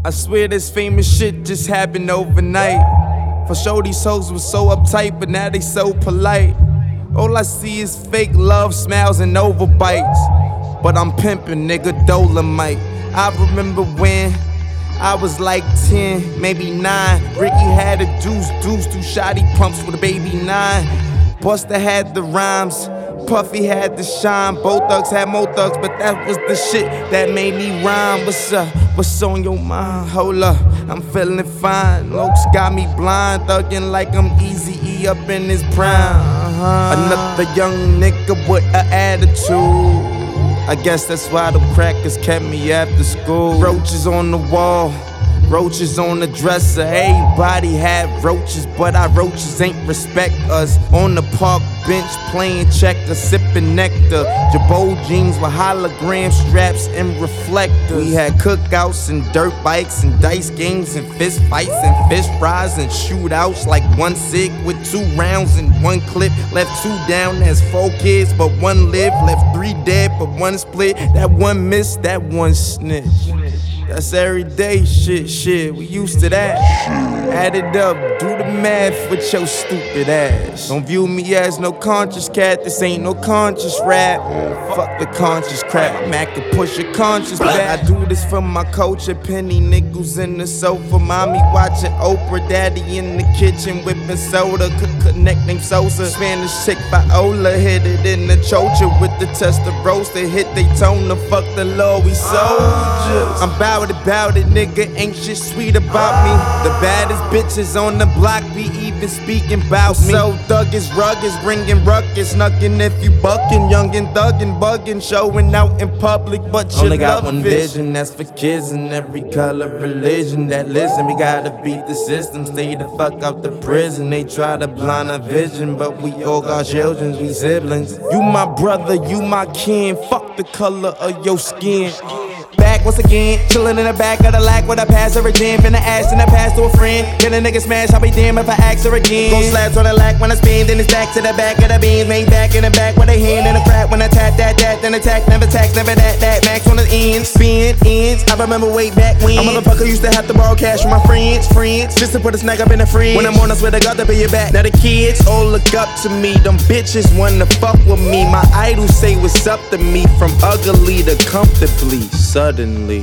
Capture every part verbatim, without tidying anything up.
I swear this famous shit just happened overnight. For sure these hoes was so uptight, but now they so polite. All I see is fake love, smiles, and overbites. But I'm pimpin', nigga, Dolomite. I remember when I was like ten, maybe nine. Ricky had a deuce, deuce, two shotty pumps with a baby nine. Busta had the rhymes, Puffy had the shine. Both thugs had more thugs, but that was the shit that made me rhyme. What's up? What's on your mind? Hold up, I'm feeling fine. Lokes got me blind, thuggin' like I'm Eazy-E up in his prime. Uh-huh. Another young nigga with an attitude. I guess that's why the crackers kept me after school. Roaches on the wall, roaches on the dresser. Everybody had roaches, but our roaches ain't respect us. On the park bench playing checkers, sipping nectar. Jabot jeans with hologram straps and reflectors. We had cookouts and dirt bikes and dice games and fist fights and fish fries and shootouts. Like one sig with two rounds and one clip. Left two down, that's four kids, but one lived. Left three dead, but one split. That one missed, that one snitch. That's everyday shit, shit, we used to that. Add it up, do the math with your stupid ass. Don't view me as no conscious cat, this ain't no conscious rap. Fuck the conscious crap, I'm acting push your conscious back. I do this for my culture, penny nickels in the sofa. Mommy watching Oprah, daddy in the kitchen whipping soda. Cook a neck named Sosa. Spanish chick Viola, hit it in the chocha with the Testarossa. Hit Daytona, fuck the law, we soldiers. I'm bout it, bout it, nigga, ain't shit sweet about me. The baddest bitches on the block be even speaking about me. So thuggish, rugged, bringing ruckus, knuckin' if you buckin', young and thuggin', buggin', showing out in public, but you only got one vision, that's for kids in every color, religion that listen. We gotta beat the system, stay the fuck out the prison. They try to blind our vision, but we all got children, we siblings. You my brother, you my kin, fuck the color of your skin. Back once again, chillin' in the back of the lack with a pass her again. Finna ask and I pass to a friend. Get a nigga smash, I'll be damn if I ask her again. Go slabs on the lack when I spin, then it's back to the back of the beans. Made back in the back with a hand in the crack. When I tap that, that, then attack, never tax, never that, that. Max on the ends, spin, ends. I remember way back when a motherfucker used to have to borrow cash from my friends, friends. Just to put a snack up in the fridge. When I'm on, I swear to God, they'll pay you back. Now the kids all look up to me. Them bitches wanna fuck with me. My idols say what's up to me. From ugly to comfortably. Suddenly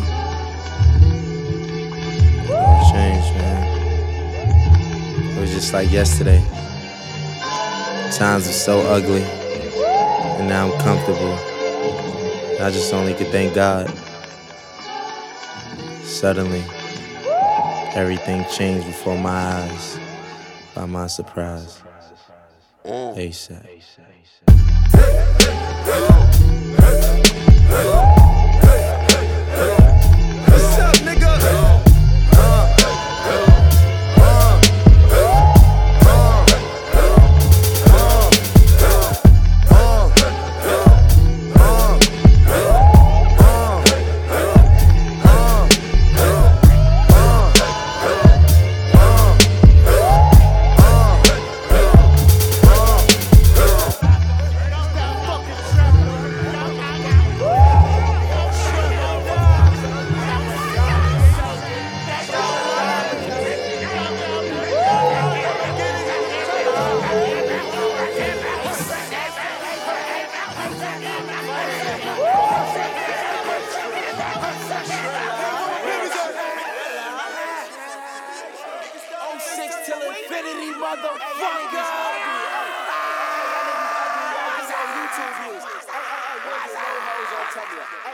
changed, man. It was just like yesterday. Times are so ugly, and now I'm comfortable. I just only could thank God. Suddenly, everything changed before my eyes, by my surprise. ASAP. Till infinity, motherfucker. YouTube views. Hey, hey, hey, where's the no hoes on Tumblr?